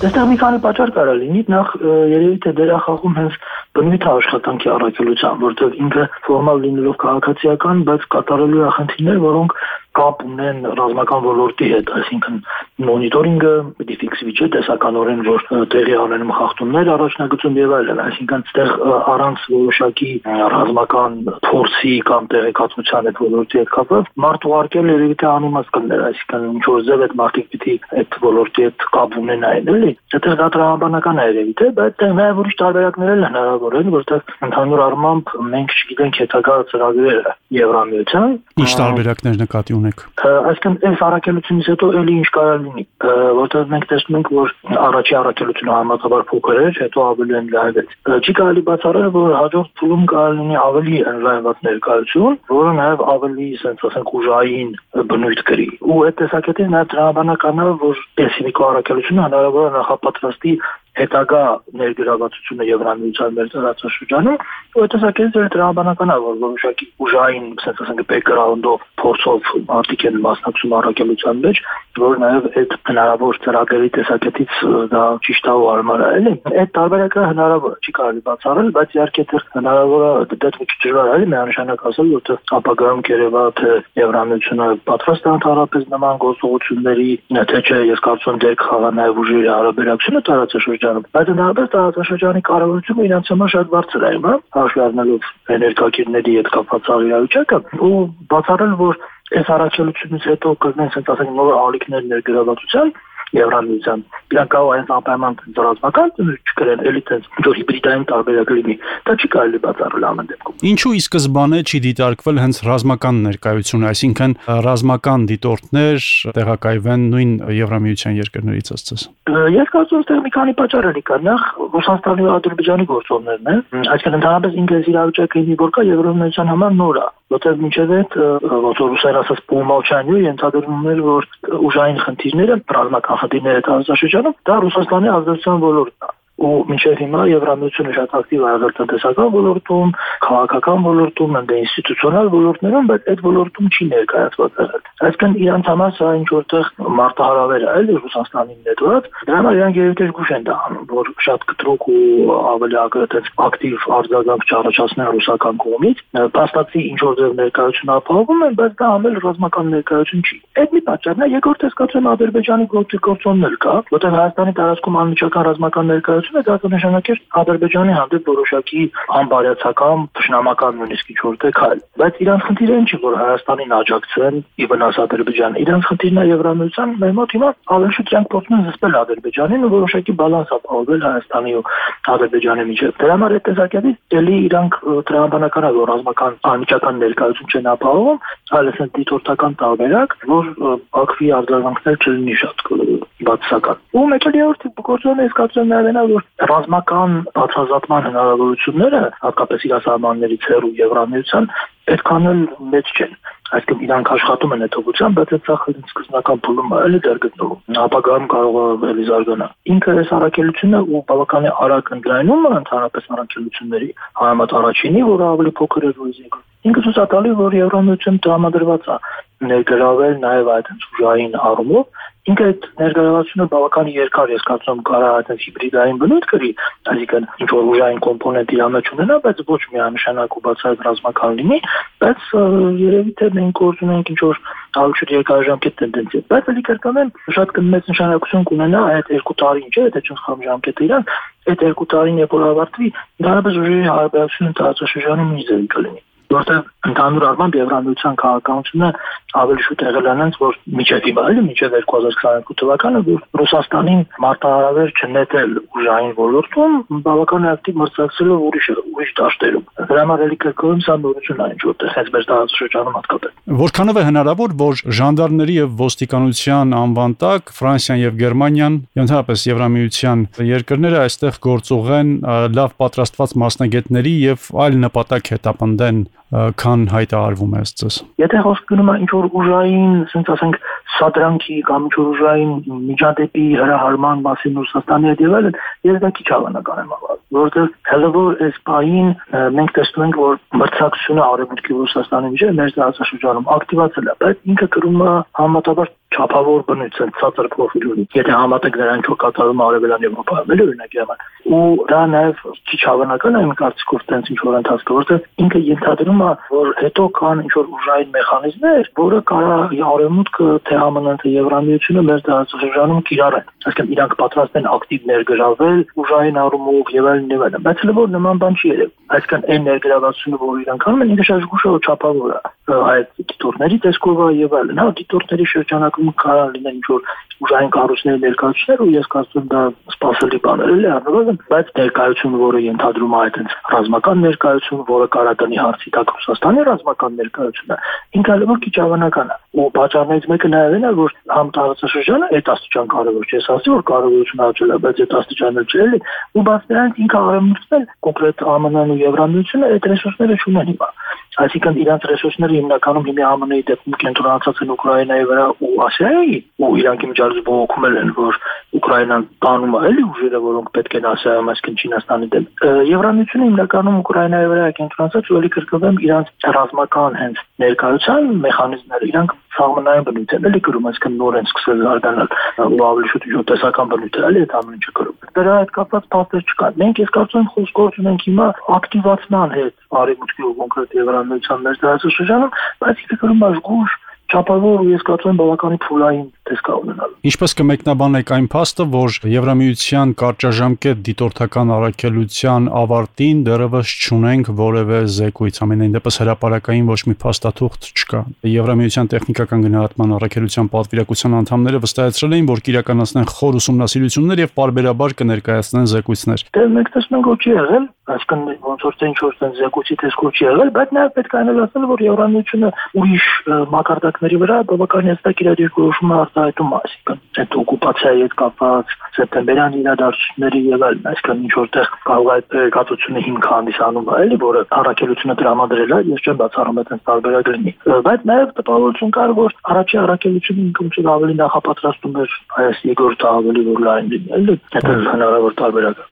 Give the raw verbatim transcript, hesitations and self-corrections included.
Այստեղ մի քանի պատճառ կարող լինի, նախ երևի թե դերախաղում հենց բնույթ աշխատանքի առաքելության, որտեղ ինքը ֆորմալ լինելով քաղաքացիական, բայց կատարելու է խնդիրներ, որոնք կապ ունեն ռազմական ոլորտի հետ, այսինքն մոնիտորինգը, պիտի ֆիքսվի չէ, տեսականորեն, որ տեղի անենում խախտումներ, առաջնագծում եւ այլն, այսինքն այստեղ առանց որոշակի ռազմական փորձի կամ տեղեկատվության այդ ոլորտի հետ կապված մարդ ուղարկել երևի թե անիմաստ կներ, այսինքն ինչ որ ձև այդ մարդիկ պիտի այդ ոլորտի հետ կապ ունենային, էլի։ Այդտեղ դա տրամաբանական է երևի թե, բայց այդտեղ նաեւ ուրիշ տարբերակներ էլ հնարավոր են, որտեղ ընդհանուր առմամբ մենք չգիտենք հետագա ծրագրերը Եվրամիության։ Ինչ տարբերակներ նկատի ունեք։ Այսինքն այս առաքելությունից հետո էլի ինչ կարող լինի, որտեղ մենք տեսնում ենք, որ առաջի առաքելությունը համեմատաբար փոքր էր, հետո ավելի ընդլայնվեց։ Չի կարելի բացառել, որ հաջորդ փուլում կարող լինի ավելի ընդլայնված ներկայություն, որը նաև ավելի, ասենք, ասենք ուժային բնույթ կրի։ Ու այդ տեսակետից նաև տրամաբանական է, որ այսինքն առաքելությունը հնարավոր է նախապատրաստի հետագա ներգրավվածությունը Եվրամիության մեր տարածաշրջանում, ու այդ տեսակետից տրամաբանական է, որ որոշակի ուժային, ասենք, ասենք, բեքգրաունդով փորձով մարդիկ են մասնակցում առաքելության մեջ, որ նաև այդ հնարավոր ծրագրերի տեսակետից դա ճիշտ է ու հարմար է, էլի։ Այդ տարբերակը հնարավոր չի կարելի բացառել, բայց իհարկե դեռ հնարավոր է դա մի քիչ դժվար է, միանշանակ ասել, որ ապագայում կերևա թե Եվրամիությունը պատրաստ է ընդհանրապես նման գործողությունների, թե չէ, ես կարծում եմ դեր կխաղա նաև ուժերի հարաբերակցությունը տարածաշրջանում, բայց ընդհանրապես տարածաշրջանի կարևորությունը իրենց համար շատ բարձր է, հիմա հաշվի առնելով էներգակիրների հետ կապված իրավիճակը, ու բացառել, որ այս առաքելությունից հետո կգնեն, ասենք, նոր ալիքներ ներգրավվածության Եվրամիության, իրանք կարող են անպայման ռազմական չկրեն, էլի տենց ինչ-որ հիբրիդային տարբերակ լինի, դա չի կարելի բացառել ամեն դեպքում։ Ինչու ի սկզբանե չի դիտարկվել հենց ռազմական ներկայությունը, այսինքն ռազմական դիտորդներ տեղակայվեն նույն Եվրամիության երկրներից ըստ։ Ես կարծում եմ, այստեղ մի քանի պատճառ կա, նախ Ռուսաստանի ու Ադրբեջանի գործոններն են, այսինքն ընդհանրապես ինքը իրավիճակը ինի որ կա Եվրամիության համար նոր է, որտեղ մինչև այդ ոնց որ ռուսերեն ասած պոմալչանյու ենթադրվում էր, որ ուժային խնդիրները ռազմական խնդիրները տարածաշրջանում դա Ռուսաստանի ազդեցության ոլորտն է։ Ու մինչև հիմա Եվրամիությունը շատ ակտիվ է եղել տնտեսական ոլորտում, քաղաքական ոլորտում, ընդ ինստիտուցիոնալ ոլորտներում, բայց այդ ոլորտում չի ներկայացված եղել։ Այսինքն իրանց համար սա ինչ որտեղ մարտահրավեր է, էլի Ռուսաստանին նետված, դրա համար իրանք երևի թե զգուշ են դա անում, որ շատ կտրուկ ու ավելի ակրետ ակտիվ արձագանք չառաջացնեն ռուսական կողմից, փաստացի ինչ որ ձև ներկայություն ապահովում են, բայց դա ամեն ռազմական ներկայություն չի։ Այդ մի պատճառն է, երկրորդը սկսում Ադրբեջանի գործիքորձոնն էլ կա, որտեղ Հայաստանի տարածքում անմիջական ռազմական ներկայություն դա կնշանակեր Ադրբեջանի հանդեպ որոշակի անբարյացակամ, թշնամական նույնիսկ ինչ-որ քայլ։ Բայց իրանց խնդիրը ինչ է, որ Հայաստանին աջակցեն ի վնաս Ադրբեջանի։ Իրանց խնդիրն է Եվրամիության, մեր մոտ հիմա ավելի շուտ իրանք փորձում են զսպել Ադրբեջանին ու որոշակի բալանս ապահովել Հայաստանի ու Ադրբեջանի միջև։ Դրա համար այդ տեսակետից էլի իրանք տրամաբանական է, որ ռազմական անմիջական ներկայություն չեն ապահովում, այլ ասենք դիտորդական տարբերակ, որ Բաքվի արձագանքներ չլինի շատ բացասական։ Ու մեկ էլ երրորդ գործոնը ես կարծում եմ նաև որ ռազմական բացազատման հնարավորությունները, հատկապես իրասահմաններից հեռու Եվրամիության, այդքան էլ մեծ չեն։ Այսինքն իրանք աշխատում են այդ ուղղությամբ, բայց այդ ցախը սկզբնական փուլում էլի դեռ գտնվում։ Ապագայում կարող է էլի զարգանալ։ Ինքը այս առաքելությունը ու բավական արագ ընդլայնումը ընդհանրապես առաքելությունների համեմատ առաջինի, որը ավելի փոքր էր ու զինք։ Ինքը ցույց է տալիս, որ Եվրամիությունը տրամադրված է ներգրավել նաև այդ ուժային առումով։ Ինքը այդ ներգրավվածությունը բավական երկար, ես կարծում եմ, կարող է այդ հիբրիդային բնույթ կրի, այսինքն ինչ որ ուժային կոմպոնենտ իր մեջ ունենա, բայց ոչ միանշանակ ու բացառիկ ռազմական լինի, բայց երևի թե մենք գործում ենք ինչ որ ավելի երկարաժամկետ տենդենսի։ Բայց ելի կրկնեմ, շատ մեծ նշանակություն կունենա այդ երկու տարին, չէ՞, եթե չխամ ժամկետը իրան, այդ երկու տարին երբ որ ավարտվի, դրանից ուժերի հարաբերությունը տարածաշրջանում մի ձևի կլինի։ Որտեղ ընդհանուր առմամբ Եվրամիության քաղաքականությունը ավելի շուտ եղել է այնց, որ միջև հիմա էլի միջև երկու հազար քսաներկու թվականը, որ Ռուսաստանին մարտահրավեր չնետել ուժային ոլորտում, բավական ակտիվ մրցակցելով ուրիշ ուրիշ դաշտերում։ Դրա համար էլի կրկնում սա նորություն է ինչ որտեղ հենց մեր տարածաշրջանում հատկապես։ Որքանով է հնարավոր, որ ժանդարմների եւ ոստիկանության անվան տակ Ֆրանսիան եւ Գերմանիան, ընդհանրապես Եվրամիության երկրները այստեղ գործողեն լավ պատրաստված մասնագետների եւ այլ նպատակ հետապնդեն քան հայտարարվում է ըստ ձեզ։ Եթե խոսք գնում է ինչ որ ուժային, ասենք ասենք սադրանքի կամ ճորուժային միջադեպի հրահարման մասին Ռուսաստանի հետ եւ այլն, ես դա քիչ հավանական եմ համարում, որովհետեւ հələ որ այս պահին մենք տեսնում ենք, որ մրցակցությունը Արևմուտքի Ռուսաստանի միջեւ մեր տարածաշրջանում ակտիվացել է, բայց ինքը կրում է համատաբար չափավոր բնույթ ցածր պրոֆիլի։ Եթե համատեք նրանք որ կատարում Արևելյան Եվրոպայում, էլի օրինակ եղան։ Ու դա նաև քիչ հավանական է իմ կարծիքով տենց ինչ որ ընթացքը, որտեղ ինքը ենթադրում է, որ հետո կան ինչ որ ուժային մեխանիզմներ, որը կարող է Արևմուտքը թե ԱՄՆ-ն թե Եվրամիությունը մեր տարածաշրջանում կիրառեն։ Այսինքն իրանք պատրաստ են ակտիվ ներգրավել ուժային առումով եւ այլն եւ այլն, բայց հələ որ նման բան չի երևում։ Այսինքն այն ներգրավությունը, որ իրանք անում են, ինքը շատ զգուշավոր չափավոր է այդ դիտորդների տեսքով եւ այլն։ Հա, դիտորդների շրջանակում կարող լինեն ինչ որ ուժային կառույցների ներկայացուցիչներ, ու ես կարծում եմ դա սպասելի բան է, էլի առնվազն, բայց ներկայությունը, որը ենթադրում է այդպես ռազմական ներկայություն, որը կարականի հարցի տակ Ռուսաստանի ռազմական ներկայությունը, ինքը հələ որ քիչ հավանական է։ Ու պատճառներից մեկը նաև այն է, որ համ տարածաշրջանը այդ աստիճան կարևոր չէ, ես ասի որ կարևորությունը աճել է, բայց այդ աստիճանը չէ, էլի։ Ու բաց դրանից ինքը Արևմուտքն կոնկրետ ԱՄՆ-ն ու Եվրամիությունը այդ ռեսուրսները չունեն հիմա։ Այսինքն իրանց ռեսուրսները հիմնականում հիմա ԱՄՆ-ի դեպքում կենտրոնացած են Ուկրաինայի վրա ու Ասիայի, ու իրանք իմիջիայլոց բողոքում են, որ Ուկրաինան տանում է էլի ուժերը, որոնք պետք են Ասիայում, այսինքն Չինաստանի դեմ։ Եվրամիությունը հիմնականում Ուկրաինայի վրա է կենտրոնացած ու էլի կրկնվեմ իրանց ռազմական հենց ներկայության մեխանիզմները, իրանք սահմանային բնույթ են, էլի կրում, այսինքն նոր են սկսել զարգանալ ու ավելի շուտ տնտեսական բնույթ է, էլի այդ ամեն ինչը կրում։ Դրա հետ կապված փաստեր չկան։ Մենք ես կարծում եմ խոսքորդ ունենք հիմա ակտիվացման հետ Արևմուտքի ու կոնկրետ Եվրամիության մեր տարածաշրջանում, բայց ինքը կրում է զգուշ չափավոր ու ես կարծում եմ բավականին փուլային տեսքա ունենալու։ Ինչպես կմեկնաբանեք այն փաստը, որ Եվրամիության կարճաժամկետ դիտորդական առաքելության ավարտին դեռևս չունենք որևէ զեկույց, ամենայն դեպս հրապարակային ոչ մի փաստաթուղթ չկա։ Եվրամիության տեխնիկական գնահատման առաքելության պատվիրակության անդամները վստահեցրել էին, որ կիրականացնեն խոր ուսումնասիրություններ եւ պարբերաբար կներկայացնեն զեկույցներ։ Դե մենք տեսնում ենք, որ չի եղել, այսինքն ոնց որ ինչ որ տենց զեկույցի տեսքով չի եղել, բայց նաև պետք է անելացնել, որ Եվրամիությունը ուրիշ մակարդակների վրա բավականին հստակ իր դիրքորոշումը արտահայտում է, այսինքն այդ օկուպացիայի հետ կապված սեպտեմբերյան իրադարձությունների եւ այլն, այսինքն ինչ որտեղ կարող է տեղեկատվությունը հիմք հանդիսանում է, էլի, որը առաքելությունը տրամադրել է, ես չեմ բացառում այդ տարբերակ լինի, բայց նաև տպավորություն կար, որ առաջի առաքելությունը ինքնուրույն ավելի նախապատրաստում էր այս երկրորդը ավելի որ լայն լինի, էլի, դա հնարավոր տարբերակ է։